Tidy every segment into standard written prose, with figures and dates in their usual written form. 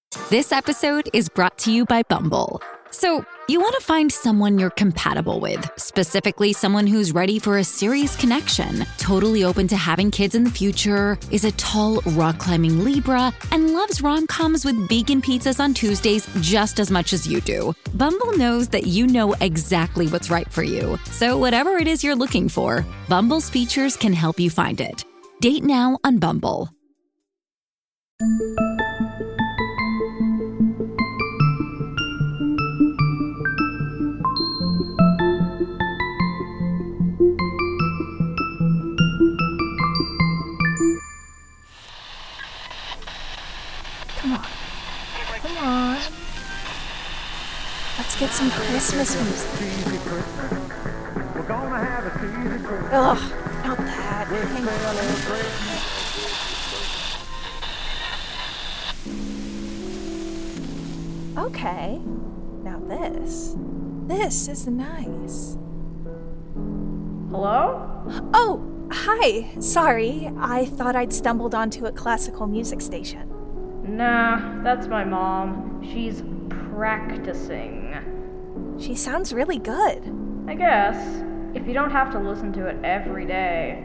This episode is brought to you by Bumble. So, you want to find someone you're compatible with, specifically someone who's ready for a serious connection, totally open to having kids in the future, is a tall, rock-climbing Libra, and loves rom-coms with vegan pizzas on Tuesdays just as much as you do. Bumble knows that you know exactly what's right for you. So whatever it is you're looking for, Bumble's features can help you find it. Date now on Bumble. Come on. Let's get some Christmas music. Ugh, not that. Okay. Now this is nice. Hello? Oh, hi. Sorry, I thought I'd stumbled onto a classical music station. Nah, that's my mom. She's practicing. She sounds really good. I guess. If you don't have to listen to it every day.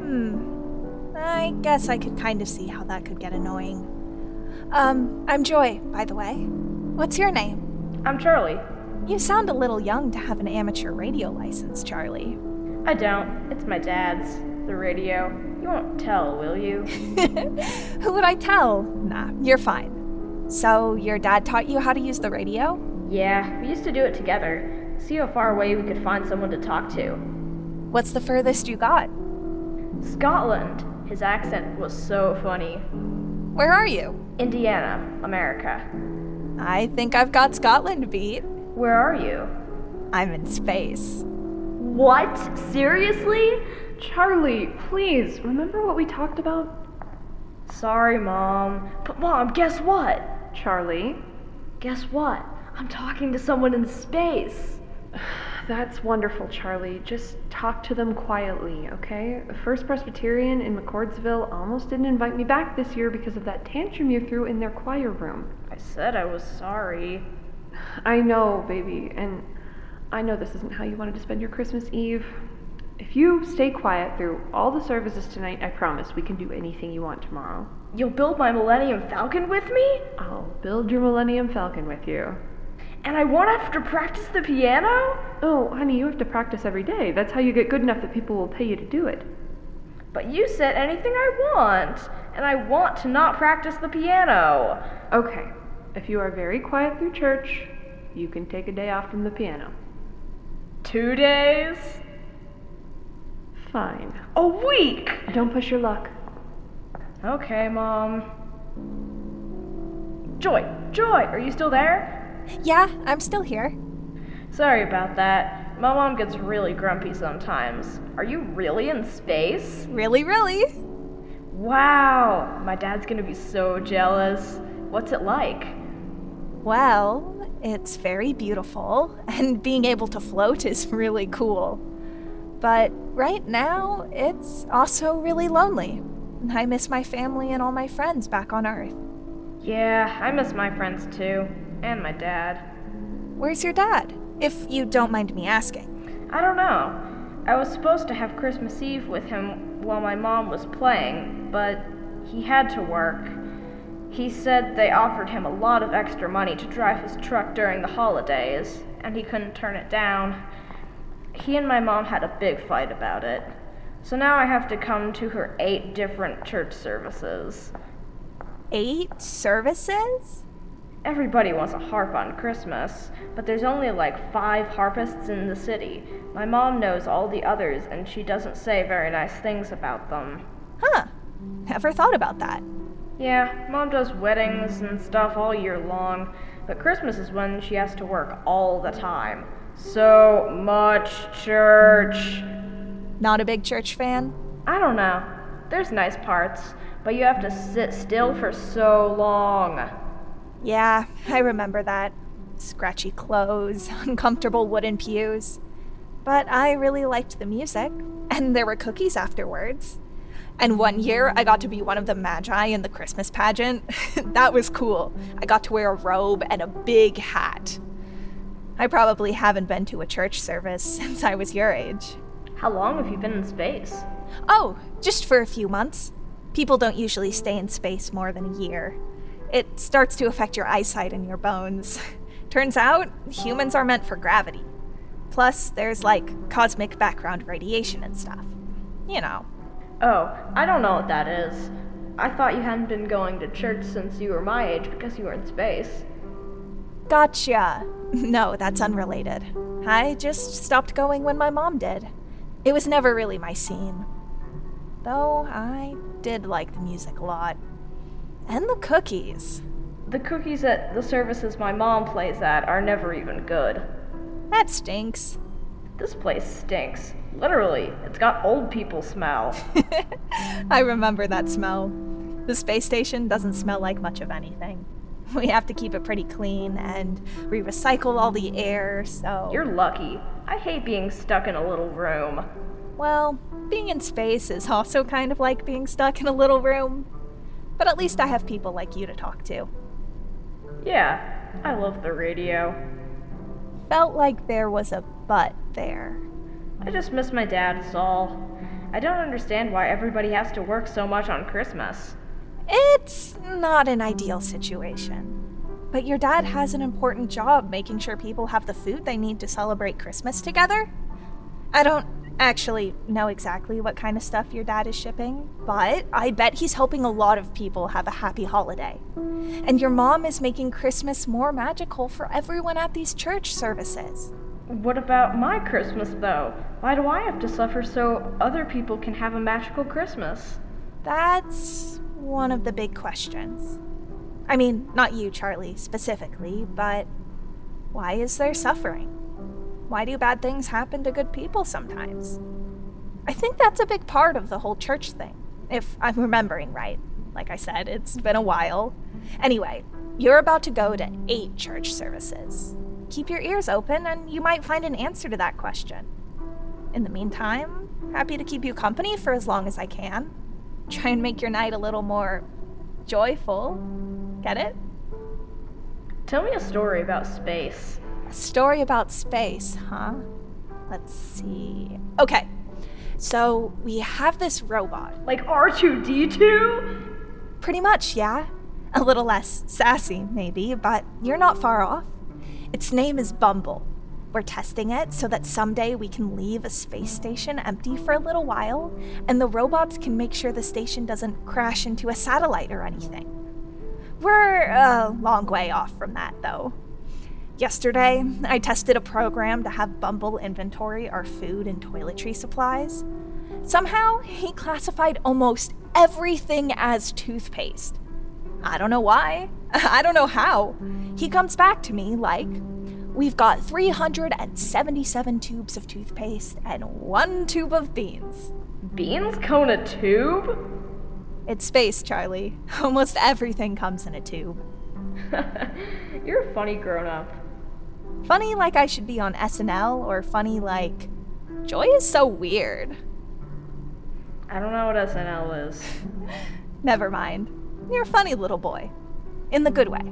I guess I could kind of see how that could get annoying. I'm Joy, by the way. What's your name? I'm Charlie. You sound a little young to have an amateur radio license, Charlie. I don't. It's my dad's. The radio. You won't tell, will you? Who would I tell? Nah, you're fine. So, your dad taught you how to use the radio? Yeah, we used to do it together. See how far away we could find someone to talk to. What's the furthest you got? Scotland. His accent was so funny. Where are you? Indiana, America. I think I've got Scotland beat. Where are you? I'm in space. What? Seriously? Charlie, please, remember what we talked about? Sorry, Mom. But Mom, guess what? Charlie? Guess what? I'm talking to someone in space. That's wonderful, Charlie. Just talk to them quietly, okay? First Presbyterian in McCordsville almost didn't invite me back this year because of that tantrum you threw in their choir room. I said I was sorry. I know, baby, and I know this isn't how you wanted to spend your Christmas Eve. If you stay quiet through all the services tonight, I promise we can do anything you want tomorrow. You'll build my Millennium Falcon with me? I'll build your Millennium Falcon with you. And I won't have to practice the piano? Oh, honey, you have to practice every day. That's how you get good enough that people will pay you to do it. But you said anything I want, and I want to not practice the piano. Okay, if you are very quiet through church, you can take a day off from the piano. 2 days? Fine. A week! Don't push your luck. Okay, Mom. Joy, are you still there? Yeah, I'm still here. Sorry about that. My mom gets really grumpy sometimes. Are you really in space? Really? Wow! My dad's gonna be so jealous. What's it like? Well, it's very beautiful, and being able to float is really cool. But right now, it's also really lonely. I miss my family and all my friends back on Earth. Yeah, I miss my friends too. And my dad. Where's your dad, if you don't mind me asking? I don't know. I was supposed to have Christmas Eve with him while my mom was playing, but he had to work. He said they offered him a lot of extra money to drive his truck during the holidays, and he couldn't turn it down. He and my mom had a big fight about it. So now I have to come to her 8 different church services. 8 services? Everybody wants a harp on Christmas, but there's only like 5 harpists in the city. My mom knows all the others, and she doesn't say very nice things about them. Huh. Never thought about that. Yeah, Mom does weddings and stuff all year long, but Christmas is when she has to work all the time. So much church. Not a big church fan? I don't know. There's nice parts, but you have to sit still for so long. Yeah, I remember that. Scratchy clothes, uncomfortable wooden pews. But I really liked the music, and there were cookies afterwards. And one year, I got to be one of the Magi in the Christmas pageant. That was cool. I got to wear a robe and a big hat. I probably haven't been to a church service since I was your age. How long have you been in space? Oh, just for a few months. People don't usually stay in space more than a year. It starts to affect your eyesight and your bones. Turns out, humans are meant for gravity. Plus, there's cosmic background radiation and stuff. You know. Oh, I don't know what that is. I thought you hadn't been going to church since you were my age because you were in space. Gotcha. No, that's unrelated. I just stopped going when my mom did. It was never really my scene. Though I did like the music a lot. And the cookies. The cookies at the services my mom plays at are never even good. That stinks. This place stinks. Literally, it's got old people smell. I remember that smell. The space station doesn't smell like much of anything. We have to keep it pretty clean, and we recycle all the air, so... You're lucky. I hate being stuck in a little room. Well, being in space is also kind of like being stuck in a little room. But at least I have people like you to talk to. Yeah, I love the radio. Felt like there was a but there. I just miss my dad, is all. I don't understand why everybody has to work so much on Christmas. It's not an ideal situation. But your dad has an important job making sure people have the food they need to celebrate Christmas together. I don't actually know exactly what kind of stuff your dad is shipping, but I bet he's helping a lot of people have a happy holiday. And your mom is making Christmas more magical for everyone at these church services. What about my Christmas, though? Why do I have to suffer so other people can have a magical Christmas? That's one of the big questions. I mean, not you, Charlie, specifically, but why is there suffering? Why do bad things happen to good people sometimes? I think that's a big part of the whole church thing, if I'm remembering right. Like I said, it's been a while. Anyway, you're about to go to 8 church services. Keep your ears open and you might find an answer to that question. In the meantime, happy to keep you company for as long as I can. Try and make your night a little more joyful. Get it? Tell me a story about space. A story about space, huh? Let's see. Okay, so we have this robot. Like R2-D2? Pretty much, yeah. A little less sassy, maybe, but you're not far off. Its name is Bumble. We're testing it so that someday we can leave a space station empty for a little while, and the robots can make sure the station doesn't crash into a satellite or anything. We're a long way off from that, though. Yesterday, I tested a program to have Bumble inventory our food and toiletry supplies. Somehow, he classified almost everything as toothpaste. I don't know why. I don't know how. He comes back to me like, we've got 377 tubes of toothpaste and 1 tube of beans. Beans go in a tube? It's space, Charlie. Almost everything comes in a tube. You're a funny grown-up. Funny like I should be on SNL, or funny like, Joy is so weird. I don't know what SNL is. Never mind. You're a funny little boy. In the good way.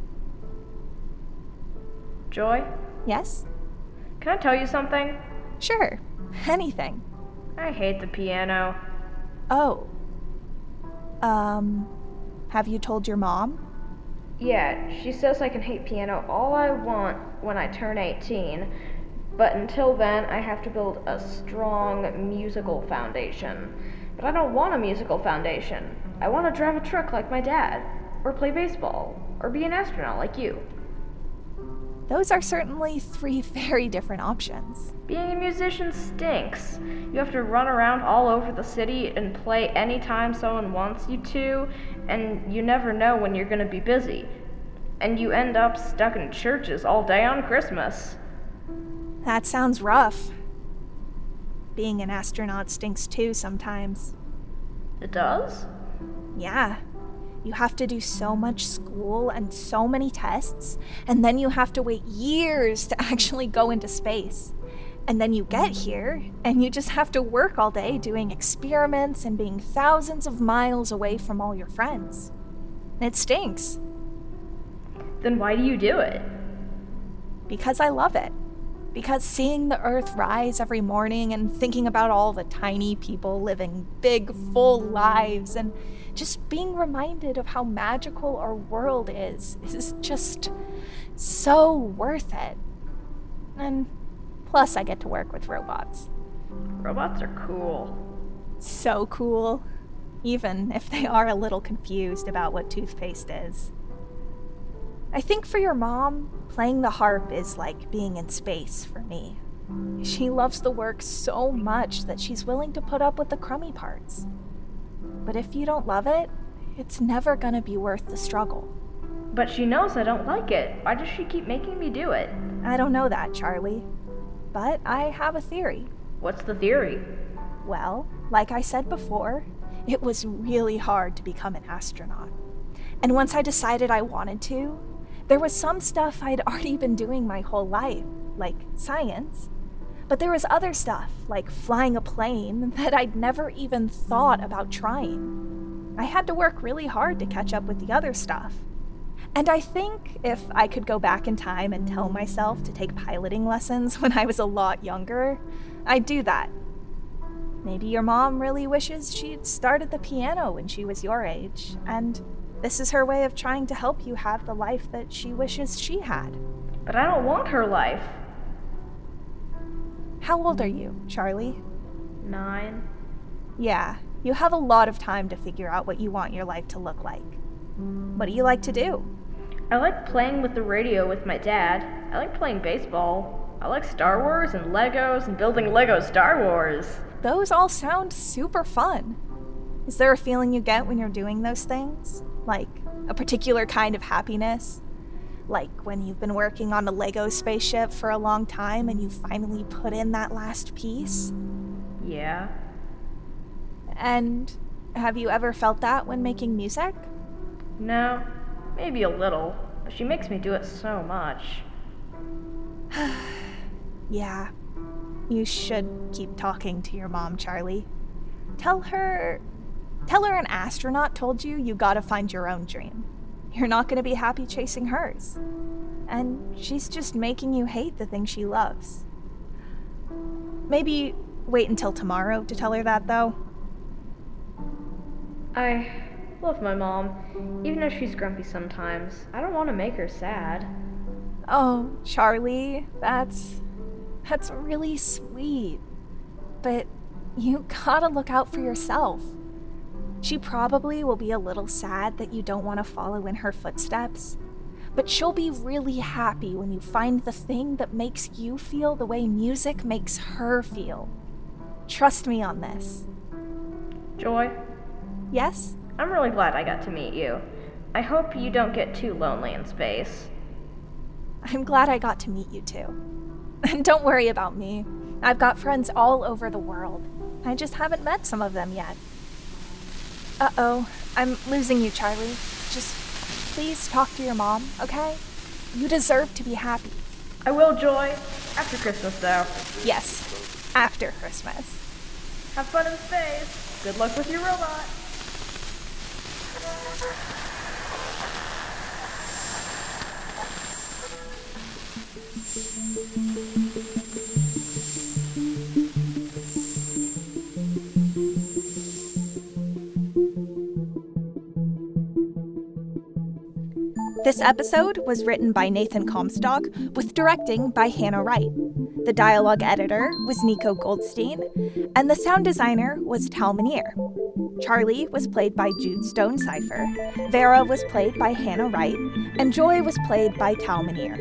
Joy? Yes? Can I tell you something? Sure. Anything. I hate the piano. Oh. Have you told your mom? Yeah, she says I can hate piano all I want when I turn 18, but until then I have to build a strong musical foundation. But I don't want a musical foundation. I want to drive a truck like my dad, or play baseball, or be an astronaut like you. Those are certainly 3 very different options. Being a musician stinks. You have to run around all over the city and play anytime someone wants you to, and you never know when you're going to be busy. And you end up stuck in churches all day on Christmas. That sounds rough. Being an astronaut stinks too sometimes. It does? Yeah. You have to do so much school and so many tests, and then you have to wait years to actually go into space. And then you get here, and you just have to work all day doing experiments and being thousands of miles away from all your friends. It stinks. Then why do you do it? Because I love it. Because seeing the Earth rise every morning and thinking about all the tiny people living big, full lives and just being reminded of how magical our world is just so worth it. And plus, I get to work with robots. Robots are cool. So cool. Even if they are a little confused about what toothpaste is. I think for your mom, playing the harp is like being in space for me. She loves the work so much that she's willing to put up with the crummy parts. But if you don't love it, it's never gonna be worth the struggle. But she knows I don't like it. Why does she keep making me do it? I don't know that, Charlie. But I have a theory. What's the theory? Well, like I said before, it was really hard to become an astronaut. And once I decided I wanted to, there was some stuff I'd already been doing my whole life, like science. But there was other stuff, like flying a plane, that I'd never even thought about trying. I had to work really hard to catch up with the other stuff. And I think if I could go back in time and tell myself to take piloting lessons when I was a lot younger, I'd do that. Maybe your mom really wishes she'd started the piano when she was your age, and this is her way of trying to help you have the life that she wishes she had. But I don't want her life. How old are you, Charlie? 9. Yeah, you have a lot of time to figure out what you want your life to look like. What do you like to do? I like playing with the radio with my dad. I like playing baseball. I like Star Wars and Legos and building Lego Star Wars. Those all sound super fun. Is there a feeling you get when you're doing those things? Like a particular kind of happiness? Like when you've been working on a Lego spaceship for a long time and you finally put in that last piece? Yeah. And have you ever felt that when making music? No, maybe a little. But she makes me do it so much. Yeah. You should keep talking to your mom, Charlie. Tell her an astronaut told you gotta find your own dream. You're not gonna be happy chasing hers. And she's just making you hate the thing she loves. Maybe wait until tomorrow to tell her that, though. I love my mom, even if she's grumpy sometimes. I don't want to make her sad. Oh, Charlie, that's really sweet. But you gotta look out for yourself. She probably will be a little sad that you don't want to follow in her footsteps, but she'll be really happy when you find the thing that makes you feel the way music makes her feel. Trust me on this. Joy? Yes? I'm really glad I got to meet you. I hope you don't get too lonely in space. I'm glad I got to meet you too. And don't worry about me. I've got friends all over the world. I just haven't met some of them yet. Uh-oh, I'm losing you, Charlie. Just please talk to your mom, okay? You deserve to be happy. I will, Joy. After Christmas, though. Yes, after Christmas. Have fun in space. Good luck with your robot. This episode was written by Nathan Comstock with directing by Hannah Wright. The dialogue editor was Nico Goldstein, and the sound designer was Tal Minear. Charlie was played by Jude Stone-Cipher, Vera was played by Hannah Wright, and Joy was played by Tal Minear.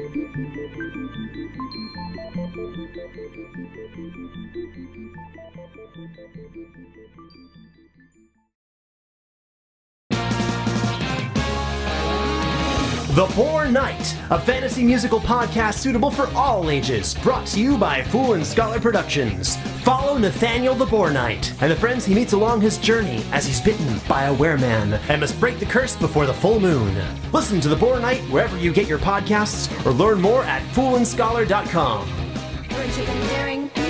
The Poor Knight, a fantasy musical podcast suitable for all ages, brought to you by Fool and Scholar Productions. Follow Nathaniel the Boar Knight and the friends he meets along his journey as he's bitten by a wereman and must break the curse before the full moon. Listen to The Boar Knight wherever you get your podcasts or learn more at foolandscholar.com. friendship and daring.